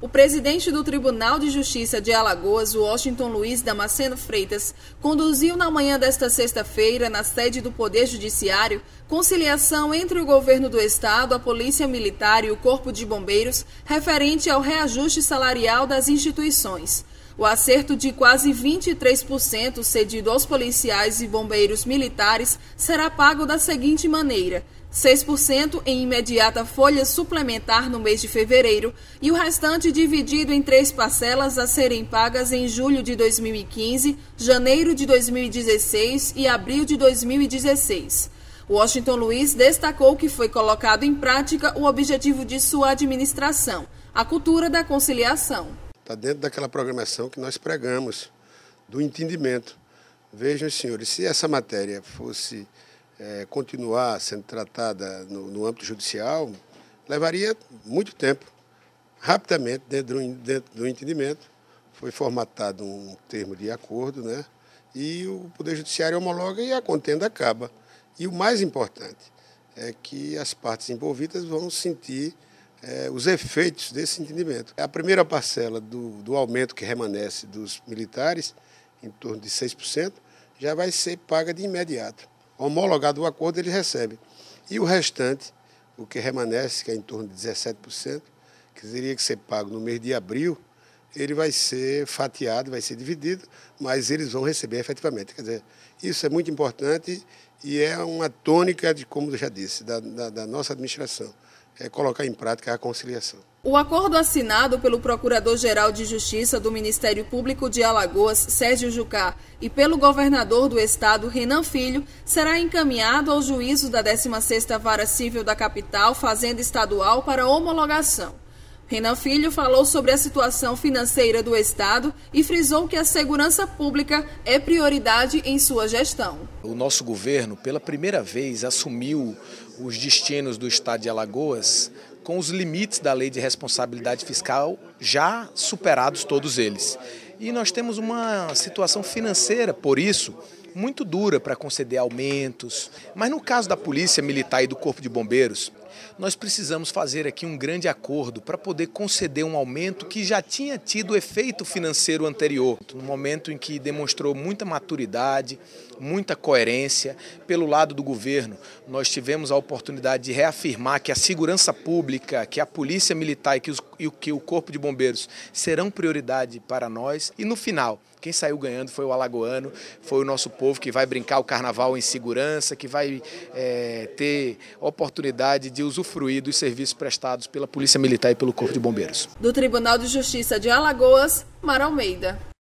O presidente do Tribunal de Justiça de Alagoas, Washington Luiz Damasceno Freitas, conduziu na manhã desta sexta-feira, na sede do Poder Judiciário, conciliação entre o governo do Estado, a Polícia Militar e o Corpo de Bombeiros referente ao reajuste salarial das instituições. O acerto de quase 23% cedido aos policiais e bombeiros militares será pago da seguinte maneira: 6% em imediata folha suplementar no mês de fevereiro e o restante dividido em 3 parcelas a serem pagas em julho de 2015, janeiro de 2016 e abril de 2016. Washington Luiz destacou que foi colocado em prática o objetivo de sua administração, a cultura da conciliação. Está dentro daquela programação que nós pregamos, do entendimento. Vejam, senhores, se essa matéria fosse continuar sendo tratada no âmbito judicial, levaria muito tempo. Rapidamente, dentro do entendimento, foi formatado um termo de acordo, né? E o Poder Judiciário homologa e a contenda acaba. E o mais importante é que as partes envolvidas vão sentir os efeitos desse entendimento. A primeira parcela do aumento que remanesce dos militares, em torno de 6%, já vai ser paga de imediato. Homologado o acordo, ele recebe. E o restante, o que remanesce, que é em torno de 17%, que teria que ser pago no mês de abril, ele vai ser fatiado, vai ser dividido, mas eles vão receber efetivamente. Quer dizer, isso é muito importante e é uma tônica de, como eu já disse, da nossa administração. É colocar em prática a conciliação. O acordo assinado pelo Procurador-Geral de Justiça do Ministério Público de Alagoas, Sérgio Jucá, e pelo governador do estado, Renan Filho, será encaminhado ao juízo da 16ª Vara Civil da capital, Fazenda Estadual, para homologação. Renan Filho falou sobre a situação financeira do estado e frisou que a segurança pública é prioridade em sua gestão. O nosso governo, pela primeira vez, assumiu os destinos do estado de Alagoas com os limites da Lei de Responsabilidade Fiscal já superados todos eles. E nós temos uma situação financeira, por isso, muito dura para conceder aumentos. Mas no caso da Polícia Militar e do Corpo de Bombeiros, nós precisamos fazer aqui um grande acordo para poder conceder um aumento que já tinha tido efeito financeiro anterior, no momento em que demonstrou muita maturidade, muita coerência. Pelo lado do governo, nós tivemos a oportunidade de reafirmar que a segurança pública, que a Polícia Militar e que o Corpo de Bombeiros serão prioridade para nós. E no final, quem saiu ganhando foi o alagoano, foi o nosso povo que vai brincar o carnaval em segurança, que vai ter oportunidade de usufruir dos serviços prestados pela Polícia Militar e pelo Corpo de Bombeiros. Do Tribunal de Justiça de Alagoas, Mara Almeida.